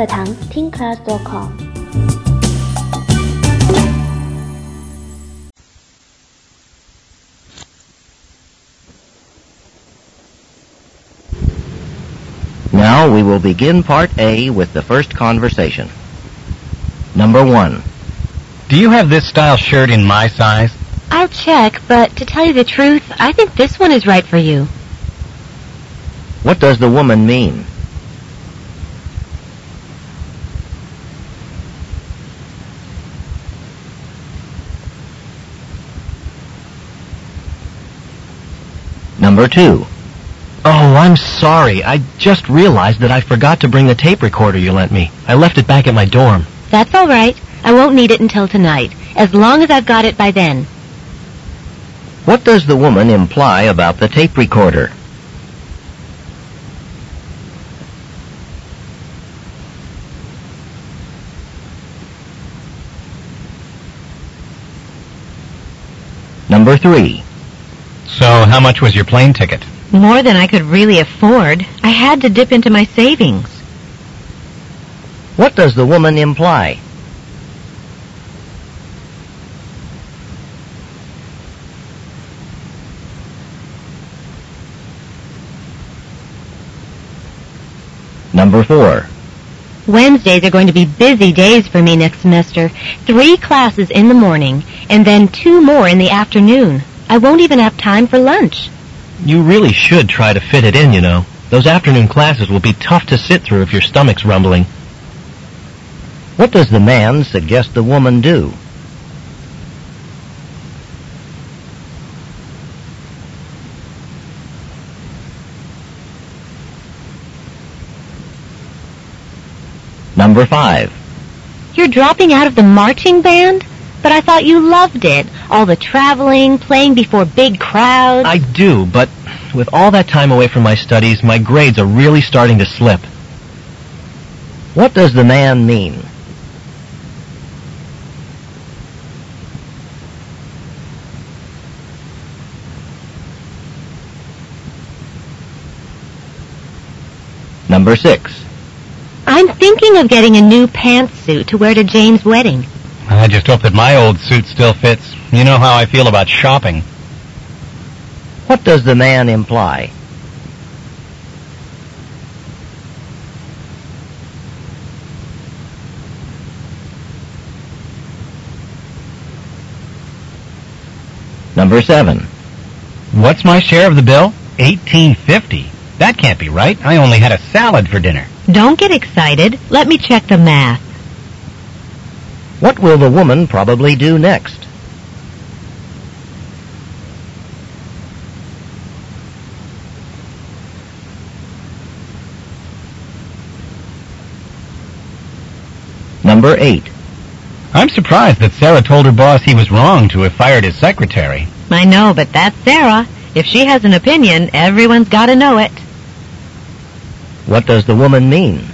课堂听 class.com。 Now we will begin Part A with the first conversation. Number 1. Do you have this style shirt in my size? I'll check, but to tell you the truth, I think this one is right for you. What does the woman mean? Number 2. Oh, I'm sorry. I just realized that I forgot to bring the tape recorder you lent me. I left it back at my dorm. That's all right. I won't need it until tonight, as long as I've got it by then. What does the woman imply about the tape recorder? Number 3. So, how much was your plane ticket? More than I could really afford. I had to dip into my savings. What does the woman imply? Number 4. Wednesdays are going to be busy days for me next semester. 3 classes in the morning, and then 2 more in the afternoon. I won't even have time for lunch. You really should try to fit it in, you know. Those afternoon classes will be tough to sit through if your stomach's rumbling. What does the man suggest the woman do? Number 5. You're dropping out of the marching band? But I thought you loved it. All the traveling, playing before big crowds. I do, but with all that time away from my studies, my grades are really starting to slip. What does the man mean? Number 6. I'm thinking of getting a new pantsuit to wear to Jane's wedding. I just hope that my old suit still fits. You know how I feel about shopping. What does the man imply? Number 7. What's my share of the bill? $18.50. That can't be right. I only had a salad for dinner. Don't get excited. Let me check the math. What will the woman probably do next? Number 8. I'm surprised that Sarah told her boss he was wrong to have fired his secretary. I know, but that's Sarah. If she has an opinion, everyone's got to know it. What does the woman mean?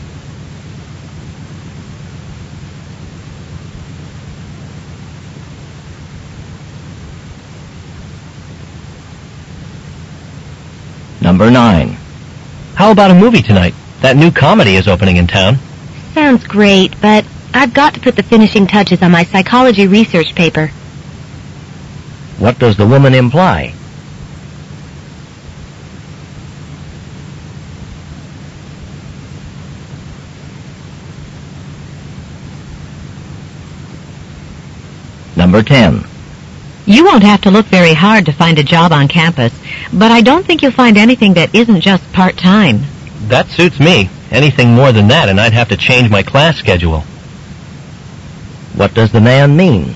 Number 9. How about a movie tonight? That new comedy is opening in town. Sounds great, but I've got to put the finishing touches on my psychology research paper. What does the woman imply? Number 10. You won't have to look very hard to find a job on campus, but I don't think you'll find anything that isn't just part-time. That suits me. Anything more than that, and I'd have to change my class schedule. What does the man mean?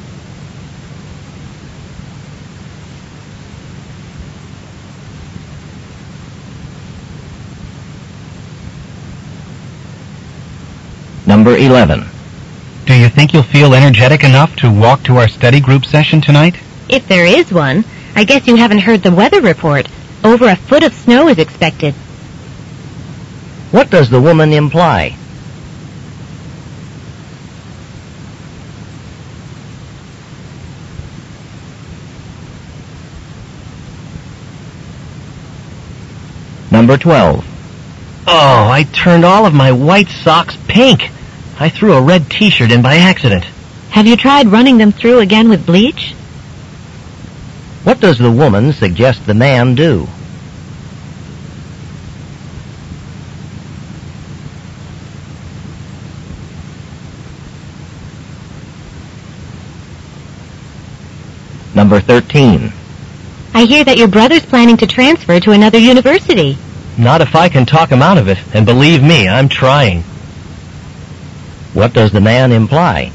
Number 11. Do you think you'll feel energetic enough to walk to our study group session tonight? If there is one. I guess you haven't heard the weather report. Over a foot of snow is expected. What does the woman imply? Number 12. Oh, I turned all of my white socks pink. I threw a red t-shirt in by accident. Have you tried running them through again with bleach? What does the woman suggest the man do? Number 13. I hear that your brother's planning to transfer to another university. Not if I can talk him out of it, and believe me, I'm trying. What does the man imply?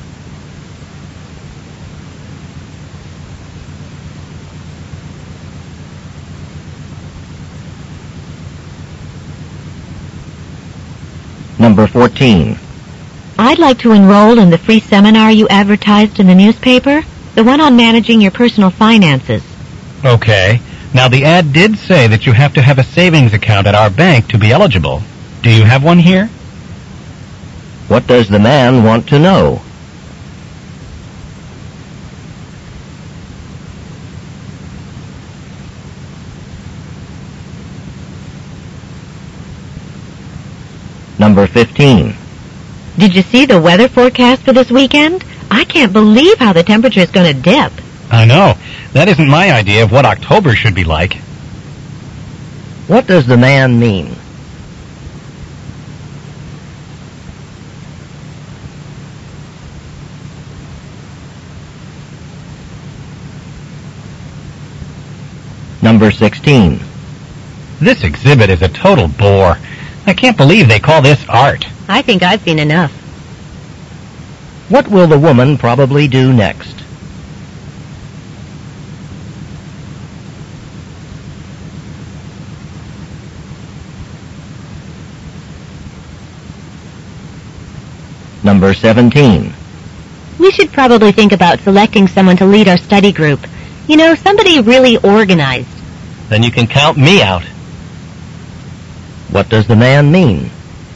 Number 14. I'd like to enroll in the free seminar you advertised in the newspaper, the one on managing your personal finances. Okay. Now, the ad did say that you have to have a savings account at our bank to be eligible. Do you have one here? What does the man want to know? Number 15. Did you see the weather forecast for this weekend? I can't believe how the temperature is going to dip. I know. That isn't my idea of what October should be like. What does the man mean? Number 16. This exhibit is a total bore. I can't believe they call this art. I think I've seen enough. What will the woman probably do next? Number 17. We should probably think about selecting someone to lead our study group. You know, somebody really organized. Then you can count me out. What does the man mean?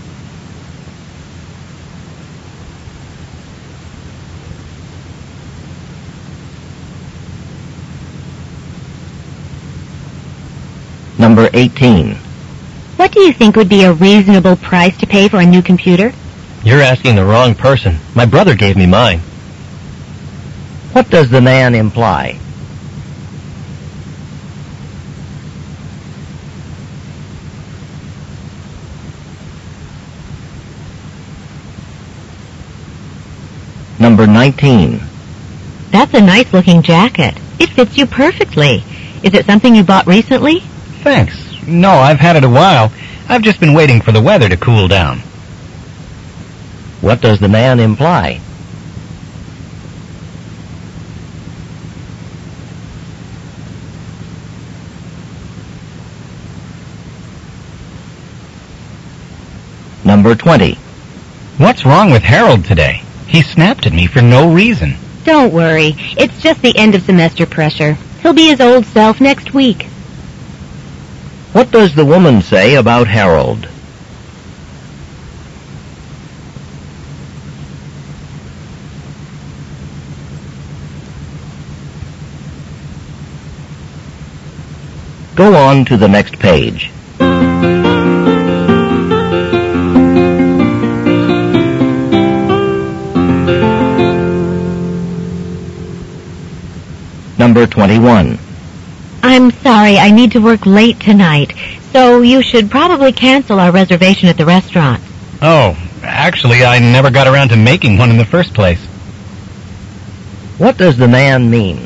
Number 18. What do you think would be a reasonable price to pay for a new computer? You're asking the wrong person. My brother gave me mine. What does the man imply? Number 19. That's a nice-looking jacket. It fits you perfectly. Is it something you bought recently? Thanks. No, I've had it a while. I've just been waiting for the weather to cool down. What does the man imply? Number 20. What's wrong with Harold today? He snapped at me for no reason. Don't worry. It's just the end of semester pressure. He'll be his old self next week. What does the woman say about Harold? Go on to the next page. Number 21. I'm sorry, I need to work late tonight, so you should probably cancel our reservation at the restaurant. Oh, actually, I never got around to making one in the first place. What does the man mean?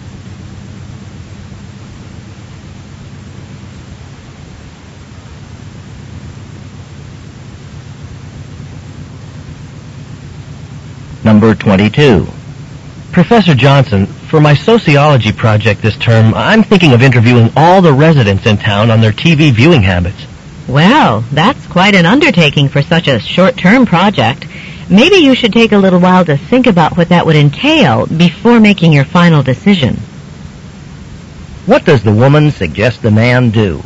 Number 22. Professor Johnson, for my sociology project this term, I'm thinking of interviewing all the residents in town on their TV viewing habits. Well, that's quite an undertaking for such a short-term project. Maybe you should take a little while to think about what that would entail before making your final decision. What does the woman suggest the man do?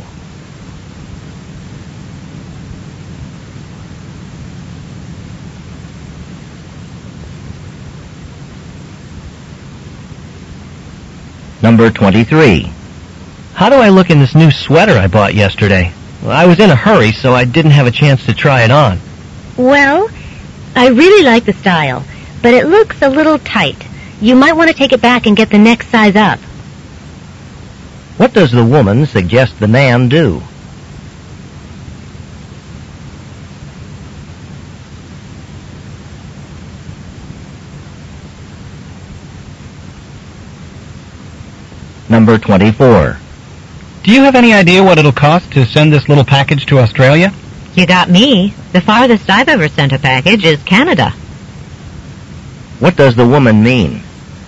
Number 23. How do I look in this new sweater I bought yesterday? I was in a hurry, so I didn't have a chance to try it on. Well, I really like the style, but it looks a little tight. You might want to take it back and get the next size up. What does the woman suggest the man do? Number 24. Do you have any idea what it'll cost to send this little package to Australia? You got me. The farthest I've ever sent a package is Canada. What does the woman mean?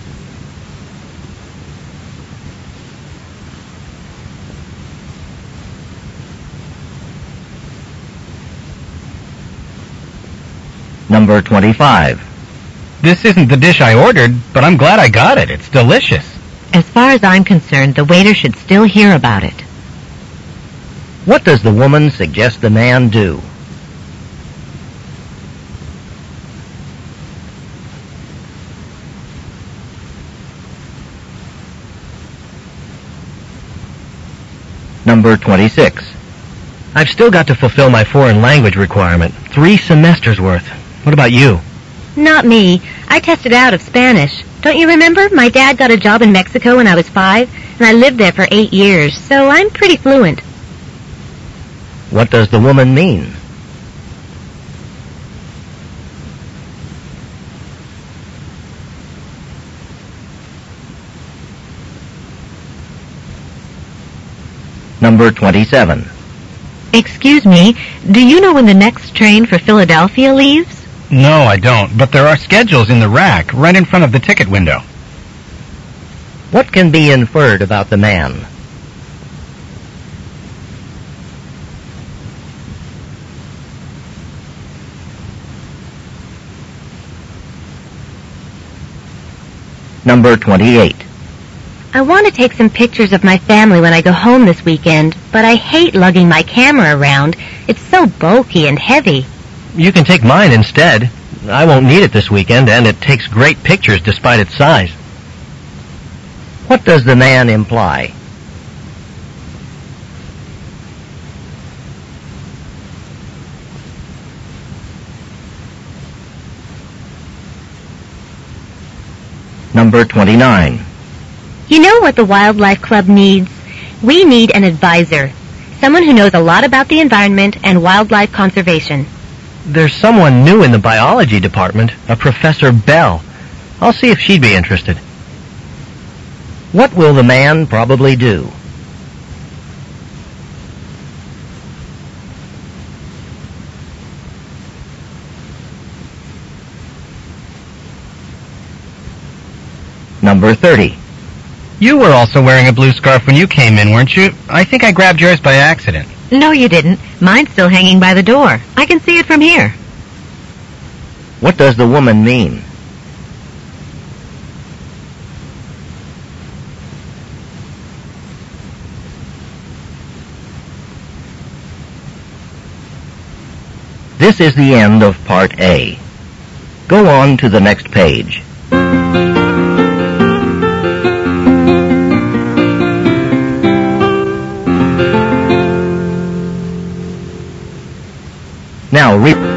Number 25. This isn't the dish I ordered, but I'm glad I got it. It's delicious. As far as I'm concerned, the waiter should still hear about it. What does the woman suggest the man do? Number 26. I've still got to fulfill my foreign language requirement. 3 semesters worth. What about you? Not me. I tested out of Spanish. Don't you remember? My dad got a job in Mexico when I was 5, and I lived there for 8 years, so I'm pretty fluent. What does the woman mean? Number 27. Excuse me, do you know when the next train for Philadelphia leaves? No, I don't, but there are schedules in the rack right in front of the ticket window. What can be inferred about the man? Number 28. I want to take some pictures of my family when I go home this weekend, but I hate lugging my camera around. It's so bulky and heavy. You can take mine instead. I won't need it this weekend, and it takes great pictures despite its size. What does the man imply? Number 29. You know what the Wildlife Club needs? We need an advisor. Someone who knows a lot about the environment and wildlife conservation. There's someone new in the biology department, a Professor Bell. I'll see if she'd be interested. What will the man probably do? Number 30. You were also wearing a blue scarf when you came in, weren't you? I think I grabbed yours by accident. No, you didn't. Mine's still hanging by the door. I can see it from here. What does the woman mean? This is the end of Part A. Go on to the next page. Now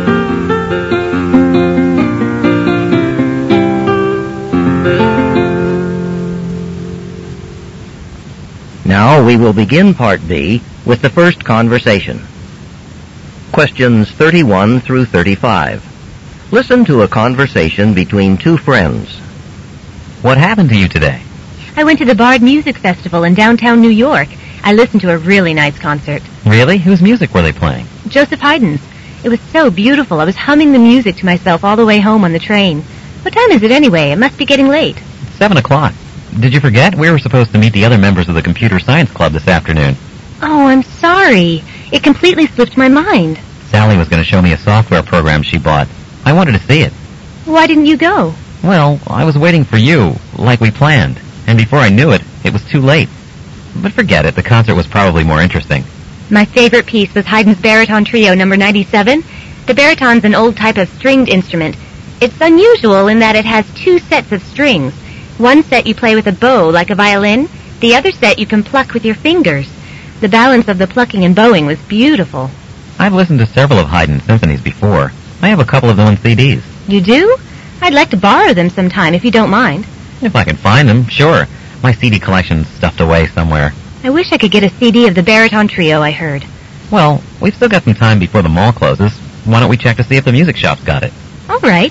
Now we will begin Part B with the first conversation. Questions 31 through 35. Listen to a conversation between two friends. What happened to you today? I went to the Bard Music Festival in downtown New York. I listened to a really nice concert. Really? Whose music were they playing? Joseph Haydn's. It was so beautiful. I was humming the music to myself all the way home on the train. What time is it anyway? It must be getting late. It's 7 o'clock. Did you forget? We were supposed to meet the other members of the Computer Science Club this afternoon. Oh, I'm sorry. It completely slipped my mind. Sally was going to show me a software program she bought. I wanted to see it. Why didn't you go? Well, I was waiting for you, like we planned. And before I knew it, it was too late. But forget it. The concert was probably more interesting. My favorite piece was Haydn's Baritone Trio No. 97. The baritone's an old type of stringed instrument. It's unusual in that it has 2 sets of strings. One set you play with a bow like a violin. The other set you can pluck with your fingers. The balance of the plucking and bowing was beautiful. I've listened to several of Haydn's symphonies before. I have a couple of them on CDs. You do? I'd like to borrow them sometime if you don't mind. If I can find them, sure. My CD collection's stuffed away somewhere. I wish I could get a CD of the baritone trio I heard. Well, we've still got some time before the mall closes. Why don't we check to see if the music shop's got it? All right.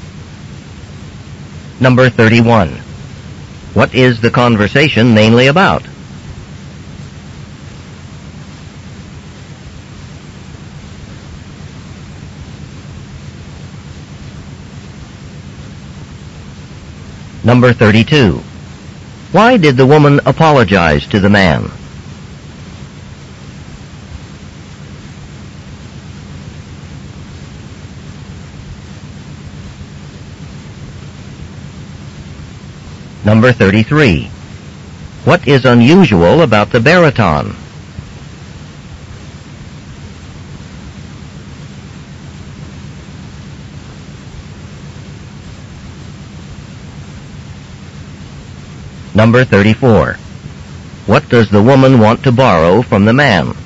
Number 31. What is the conversation mainly about? Number 32. Why did the woman apologize to the man? Number 33. What is unusual about the baritone? Number 34. What does the woman want to borrow from the man?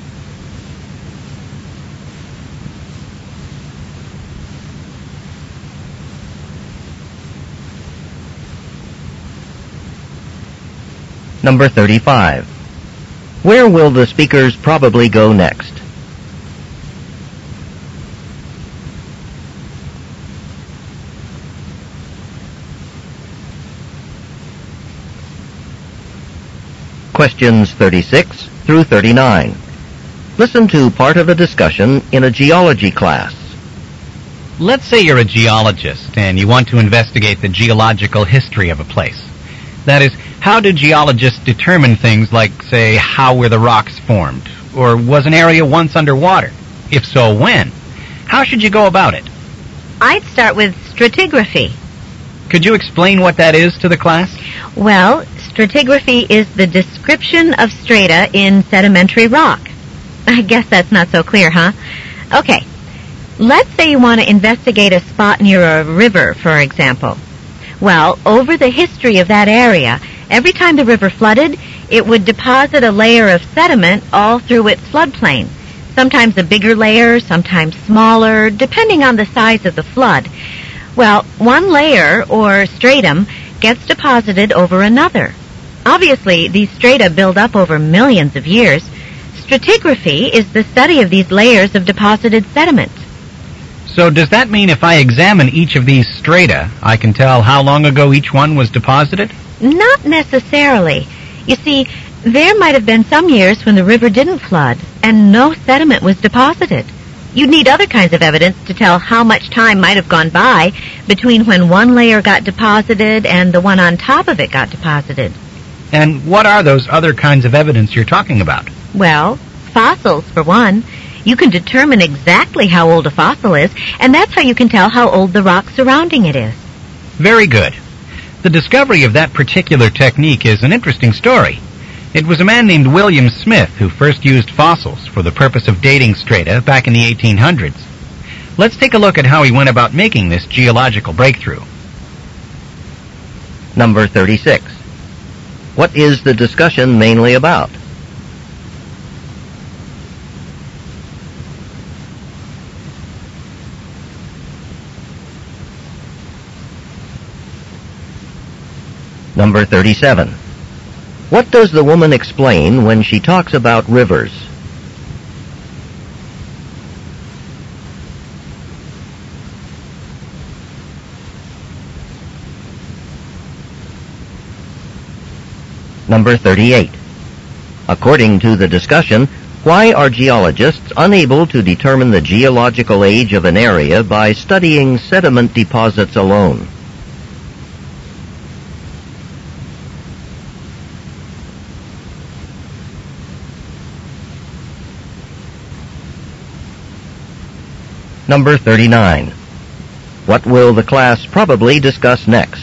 Number 35. Where will the speakers probably go next? Questions 36 through 39. Listen to part of the discussion in a geology class. Let's say you're a geologist and you want to investigate the geological history of a place. That is, how do geologists determine things like, say, how were the rocks formed? Or was an area once underwater? If so, when? How should you go about it? I'd start with stratigraphy. Could you explain what that is to the class? Well, stratigraphy is the description of strata in sedimentary rock. I guess that's not so clear, huh? Okay, let's say you want to investigate a spot near a river, for example. Well, over the history of that area, every time the river flooded, it would deposit a layer of sediment all through its floodplain. Sometimes a bigger layer, sometimes smaller, depending on the size of the flood. Well, one layer, or stratum, gets deposited over another. Obviously, these strata build up over millions of years. Stratigraphy is the study of these layers of deposited sediment. So does that mean if I examine each of these strata, I can tell how long ago each one was deposited? Not necessarily. You see, there might have been some years when the river didn't flood and no sediment was deposited. You'd need other kinds of evidence to tell how much time might have gone by between when one layer got deposited and the one on top of it got deposited. And what are those other kinds of evidence you're talking about? Well, fossils, for one. You can determine exactly how old a fossil is, and that's how you can tell how old the rock surrounding it is. Very good. The discovery of that particular technique is an interesting story. It was a man named William Smith who first used fossils for the purpose of dating strata back in the 1800s. Let's take a look at how he went about making this geological breakthrough. Number 36. What is the discussion mainly about? Number 37. What does the woman explain when she talks about rivers? Number 38. According to the discussion, why are geologists unable to determine the geological age of an area by studying sediment deposits alone? Number 39. What will the class probably discuss next?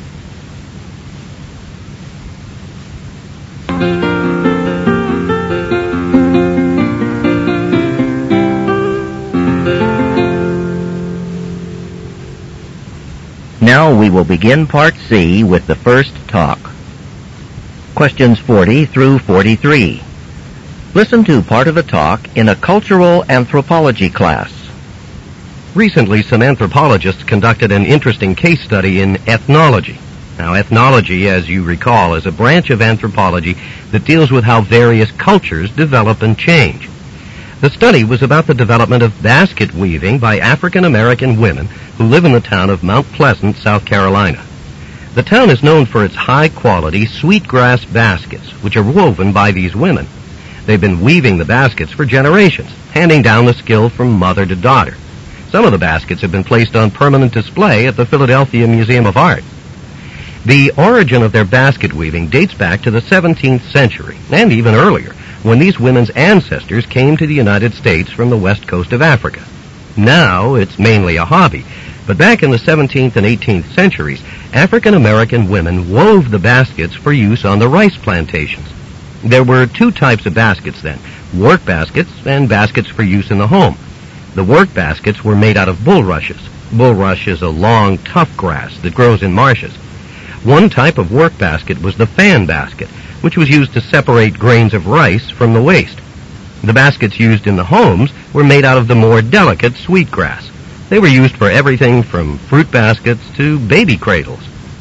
Now we will begin Part C with the first talk. Questions 40 through 43. Listen to part of a talk in a cultural anthropology class. Recently, some anthropologists conducted an interesting case study in ethnology. Now, ethnology, as you recall, is a branch of anthropology that deals with how various cultures develop and change. The study was about the development of basket weaving by African American women who live in the town of Mount Pleasant, South Carolina. The town is known for its high-quality sweetgrass baskets, which are woven by these women. They've been weaving the baskets for generations, handing down the skill from mother to daughter. Some of the baskets have been placed on permanent display at the Philadelphia Museum of Art. The origin of their basket weaving dates back to the 17th century, and even earlier, when these women's ancestors came to the United States from the west coast of Africa. Now, it's mainly a hobby, but back in the 17th and 18th centuries, African American women wove the baskets for use on the rice plantations. There were two types of baskets then, work baskets and baskets for use in the home. The work baskets were made out of bulrushes. Bulrush is a long, tough grass that grows in marshes. One type of work basket was the fan basket, which was used to separate grains of rice from the waste. The baskets used in the homes were made out of the more delicate sweetgrass. They were used for everything from fruit baskets to baby cradles.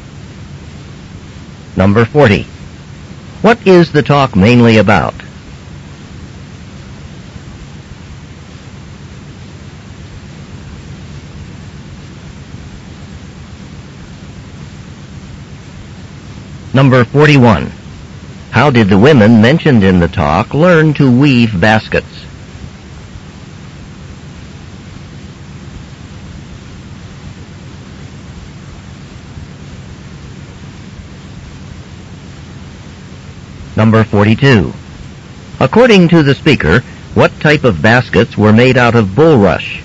Number 40. What is the talk mainly about? Number 41. How did the women mentioned in the talk learn to weave baskets? Number 42. According to the speaker, what type of baskets were made out of bulrush?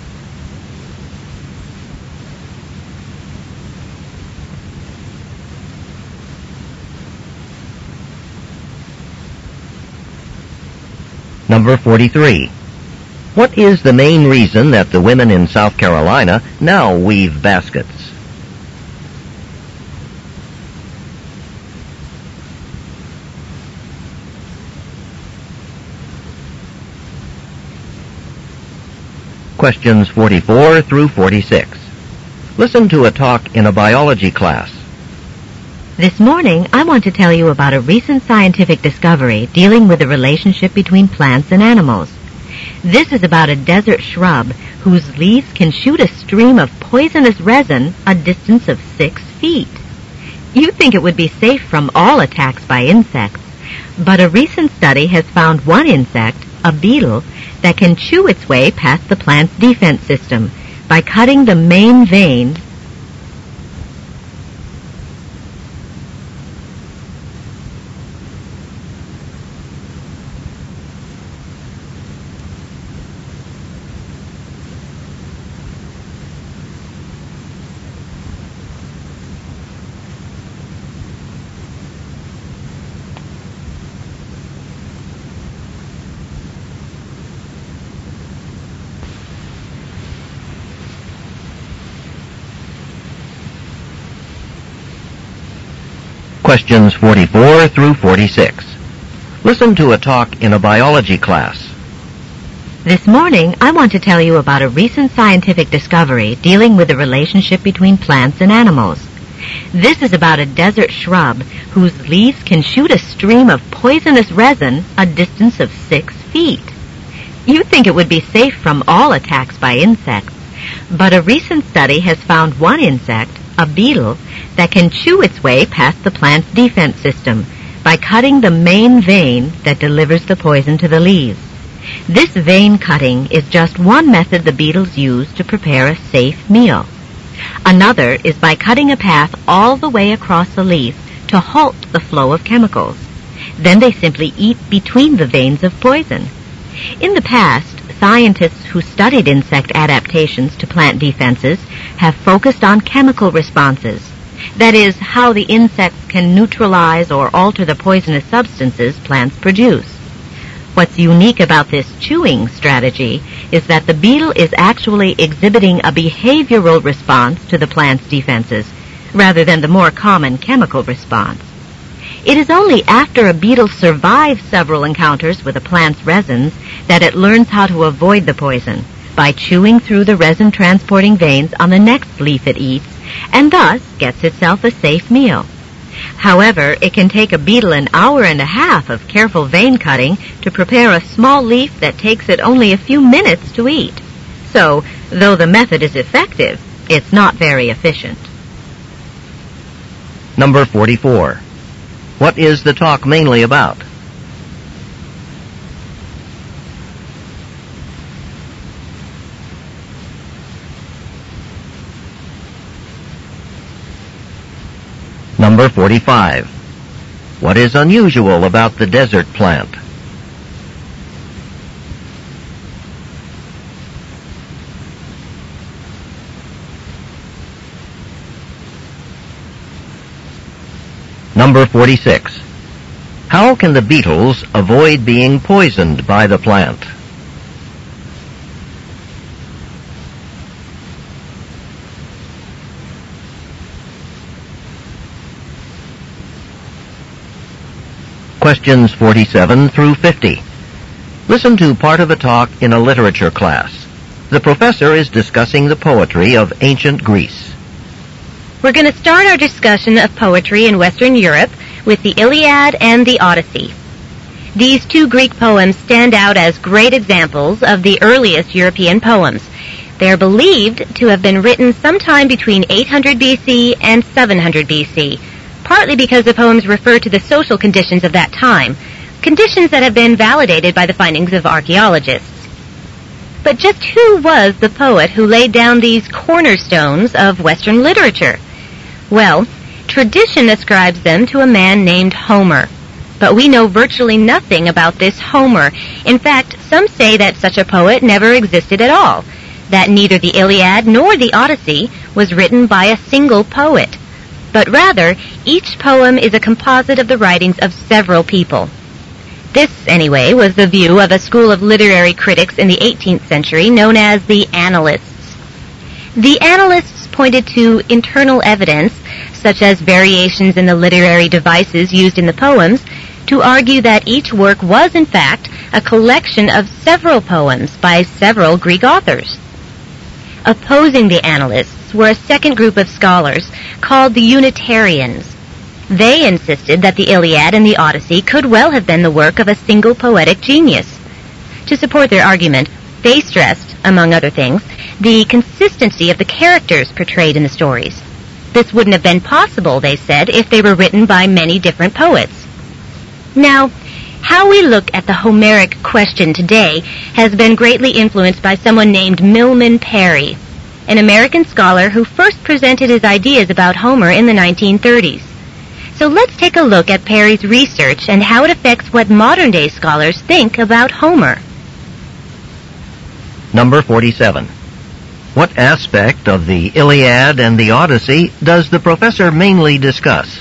Number 43. What is the main reason that the women in South Carolina now weave baskets? Questions 44 through 46. Listen to a talk in a biology class. This morning, I want to tell you about a recent scientific discovery dealing with the relationship between plants and animals. This is about a desert shrub whose leaves can shoot a stream of poisonous resin a distance of 6 feet. You'd think it would be safe from all attacks by insects, but a recent study has found one insect, a beetle, that can chew its way past the plant's defense system by cutting the main vein Questions 44 through 46. Listen to a talk in a biology class. This morning, I want to tell you about a recent scientific discovery dealing with the relationship between plants and animals. This is about a desert shrub whose leaves can shoot a stream of poisonous resin a distance of 6 feet. You'd think it would be safe from all attacks by insects, but a recent study has found one insect, a beetle, that can chew its way past the plant's defense system by cutting the main vein that delivers the poison to the leaves. This vein cutting is just one method the beetles use to prepare a safe meal. Another is by cutting a path all the way across the leaf to halt the flow of chemicals. Then they simply eat between the veins of poison. In the past, scientists who studied insect adaptations to plant defenses have focused on chemical responses. That is, how the insects can neutralize or alter the poisonous substances plants produce. What's unique about this chewing strategy is that the beetle is actually exhibiting a behavioral response to the plant's defenses, rather than the more common chemical response. It is only after a beetle survives several encounters with a plant's resins that it learns how to avoid the poison by chewing through the resin-transporting veins on the next leaf it eats, and thus gets itself a safe meal. However, it can take a beetle an hour and a half of careful vein cutting to prepare a small leaf that takes it only a few minutes to eat. So, though the method is effective, it's not very efficient. Number 44. What is the talk mainly about? Number 45. What is unusual about the desert plant? Number 46. How can the beetles avoid being poisoned by the plant? Questions 47 through 50. Listen to part of a talk in a literature class. The professor is discussing the poetry of ancient Greece. We're going to start our discussion of poetry in Western Europe with the Iliad and the Odyssey. These two Greek poems stand out as great examples of the earliest European poems. They are believed to have been written sometime between 800 BC and 700 BC, partly because the poems refer to the social conditions of that time, conditions that have been validated by the findings of archaeologists. But just who was the poet who laid down these cornerstones of Western literature? Well, tradition ascribes them to a man named Homer. But we know virtually nothing about this Homer. In fact, some say that such a poet never existed at all, that neither the Iliad nor the Odyssey was written by a single poet, but rather each poem is a composite of the writings of several people. This, anyway, was the view of a school of literary critics in the 18th century known as the Annalists. The Annalists pointed to internal evidence, such as variations in the literary devices used in the poems, to argue that each work was, in fact, a collection of several poems by several Greek authors. Opposing the Annalists were a second group of scholars called the Unitarians. They insisted that the Iliad and the Odyssey could well have been the work of a single poetic genius. To support their argument, they stressed, among other things, the consistency of the characters portrayed in the stories. This wouldn't have been possible, they said, if they were written by many different poets. Now, how we look at the Homeric question today has been greatly influenced by someone named Milman Parry, an American scholar who first presented his ideas about Homer in the 1930s. So let's take a look at Parry's research and how it affects what modern-day scholars think about Homer. Number 47. What aspect of the Iliad and the Odyssey does the professor mainly discuss?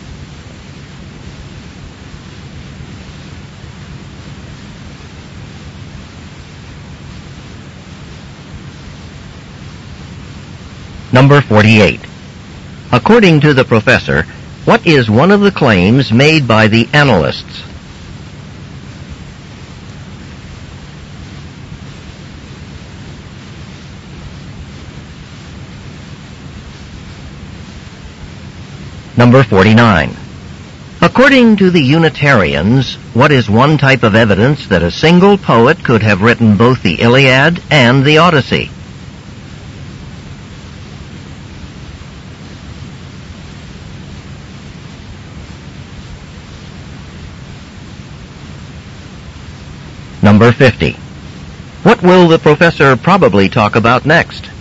Number 48. According to the professor, what is one of the claims made by the Annalists? Number 49. According to the Unitarians, what is one type of evidence that a single poet could have written both the Iliad and the Odyssey? Number 50. What will the professor probably talk about next?